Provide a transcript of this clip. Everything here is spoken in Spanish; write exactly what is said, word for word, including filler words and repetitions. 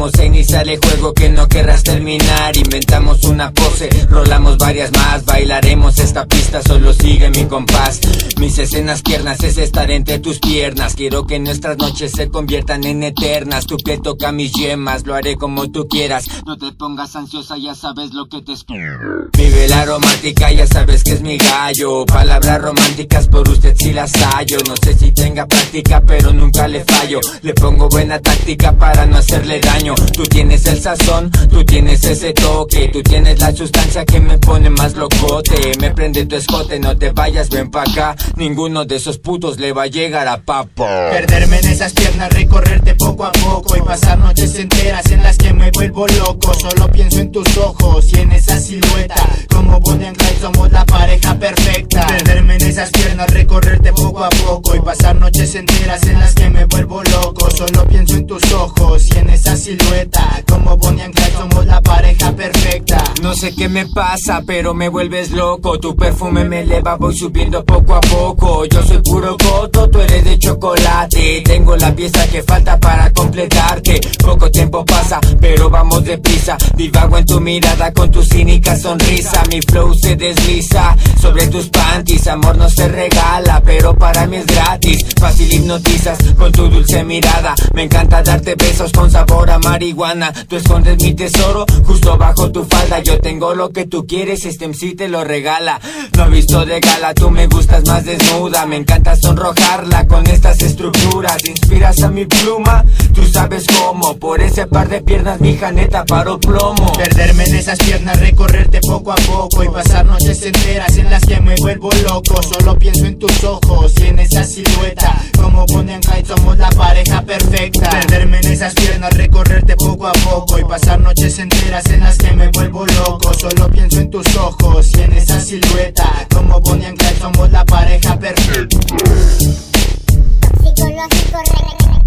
Vamos a iniciar el juego que no querrás terminar. Inventamos una pose, rolamos varias más. Bailaremos esta pista, solo sigue mi compás. Mis escenas tiernas es estar entre tus piernas. Quiero que nuestras noches se conviertan en eternas. Tu piel toca mis yemas, lo haré como tú quieras. No te pongas ansiosa, ya sabes lo que te espera. Vive la romántica, ya sabes que es mi gallo. Palabras románticas por usted si las hallo. No sé si tenga práctica, pero nunca le fallo. Le pongo buena táctica para no hacerle daño. Tú tienes el sazón, tú tienes ese toque. Tú tienes la sustancia que me pone más locote. Me prende tu escote, no te vayas, ven pa' acá. Ninguno de esos putos le va a llegar a papa. Perderme en esas piernas, recorrerte poco a poco y pasar noches enteras en las que me vuelvo loco. Solo pienso en tus ojos y en esa silueta. Como Bonnie and Clyde somos la pareja perfecta. Perderme en esas piernas, recorrerte poco a poco y pasar noches enteras en las que me vuelvo loco. Solo pienso en tus ojos y en esa silueta. Como Bonnie and Clyde somos la pareja perfecta. No sé qué me pasa, pero me vuelves loco. Tu perfume me eleva, voy subiendo poco a poco. Yo soy puro coto, tú eres de chocolate. Tengo la pieza que falta para completarte. Poco tiempo pasa, pero vamos deprisa. Divago en tu mirada con tu cínica sonrisa. Mi flow se desliza sobre tus panties. Amor no se regala, pero para mí es gratis. Fácil hipnotizas con tu dulce mirada. Me encanta darte besos con sabor a marihuana. Tú escondes mi tesoro justo bajo tu falda. Yo tengo lo que tú quieres, este M C te lo regala. No visto de gala, tú me gustas más desnuda. Me encanta sonrojarla con estas estructuras. Inspiras a mi pluma, tú sabes cómo. Por ese par de piernas, mija, neta, paro plomo. Perderme en esas piernas, recorrerte poco a poco y pasar noches enteras en las que me vuelvo loco. Solo pienso en tus ojos y en esa silueta. Como Bonnie and Clyde somos la pareja perfecta. Perderme en esas piernas, recorrerte poco a poco y pasar noches enteras en las que me vuelvo loco. Solo pienso en tus ojos y en esa silueta. Como Bonnie and Clyde somos la pareja perfecta. Psicológico re